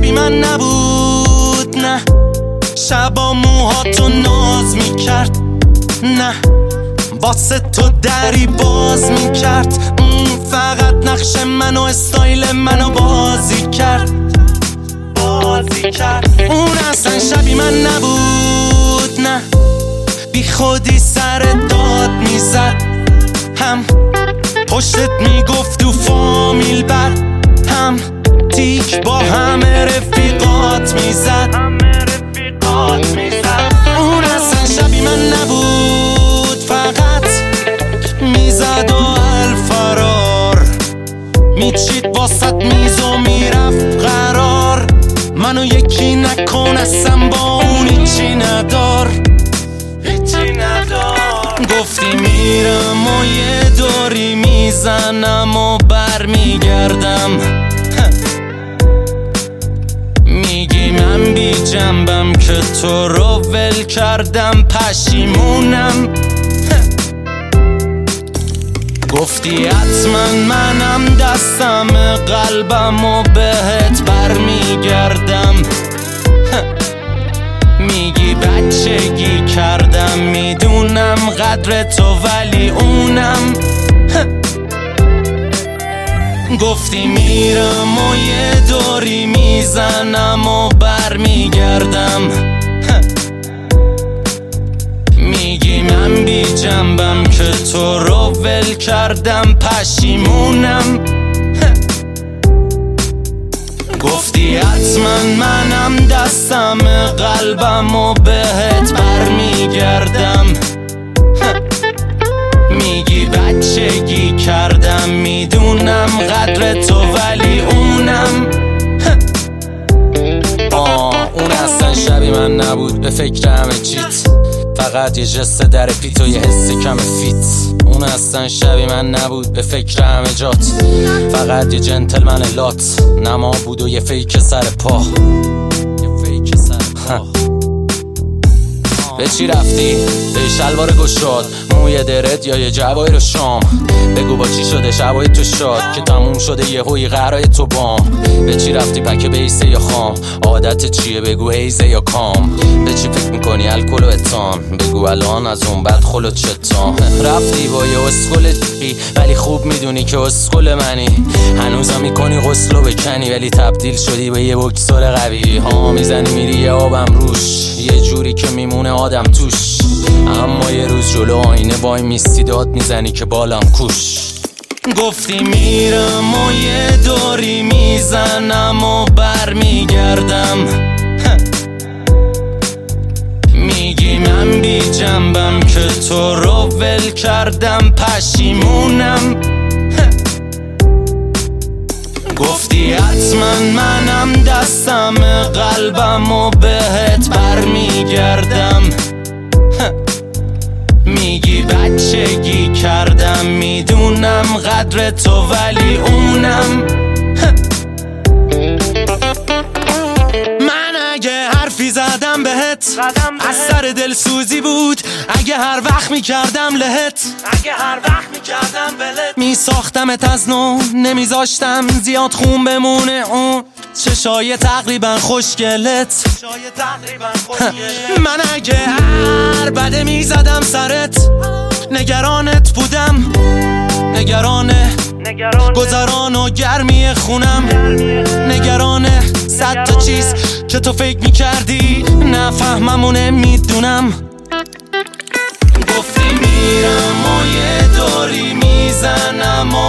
شبی من نبود، نه شبا موهاتو ناز میکرد، نه واسه تو دری باز میکرد، فقط نقش منو استایل منو بازی کرد. اون اصلا شبی من نبود، نه بی خودی سر داد میزد، هم پشتت میگفت تو فامیل بد، هم تیک با همه رفیقات میزد. اون اصلا شبی من نبود، فقط میزد و الفرار میچید واسط میز و میرفت قرار. منو یکی نکن اصلا با اون هیچی ندار. گفتی میرم و یه دوری میزنم و بر میگردم، میگی من بی جنبم که تو رو ول کردم، پشیمونم. گفتی حتما منم دستم قلبم و بهت بر میگردم، میگی بچگی کردم میدونم قدر تو ولی اونم. گفتی میرم و یه دوری میزنم و بر میگردم، میگی من بی جنبم که تو رو ول کردم، پشیمونم. گفتی حتما منم دستم قلبم و بهت بر میگردم، میگی بچگی کردم میدونم قدر تو ولی اونم. اون اصلا شبی من نبود، به فکر همه چیت، فقط یه جست در پیت و یه حس کم فیت. اون اصلا شبی من نبود، به فکر همه جات، فقط یه جنتلمن لات، نما بود و یه فیک سر پا. به چی رفتی؟ به شلوار گشاد، موی درت یا یه جواهر شام؟ بگو با چی شده شبای تو شاد که تموم شده یه هوی قرای تو بام؟ به چی رفتی پک بیسه یا خام؟ عادت چیه بگو هیزه یا کام؟ به چی فکر میکنی الکل و اتان؟ بگو الان از اون بعد خلوت چتان؟ رفتی با یه اسکل چی ولی خوب میدونی که اسکل منی، هنوزم میکنی غسلو بکنی ولی تبدیل شدی به یه بکسور قوی. ها میزنی میری یه آبم روش، یه جوری که میمونه آدم توش، اما یه روز جلو آینه وای میستی داد میزنی که بالم کوش. گفتی میرم و یه دوری میزنم و بر میگردم، میگی من بی جنبم که تو رو ول کردم، پشیمونم. گفتی حتما منم دستم قلبم و بهت بر میگردم، میگی بچگی کردم میدونم قدر تو ولی اونم. من اگه حرفی زدم بهت از سر دلسوزی بود، اگه هر وقت میکردم لهت، میساختمت از نو، نمیذاشتم زیاد خون بمونه اون چشای تقریبا خوشگلت. من اگه هر بده میزدم سرت، نگرانت بودم، نگران گذران و گرمی خونم، نگران 100 تا چیز که تو فکر میکردی نفهممونه میدونم. گفتی میرم و یه دوری میزنم و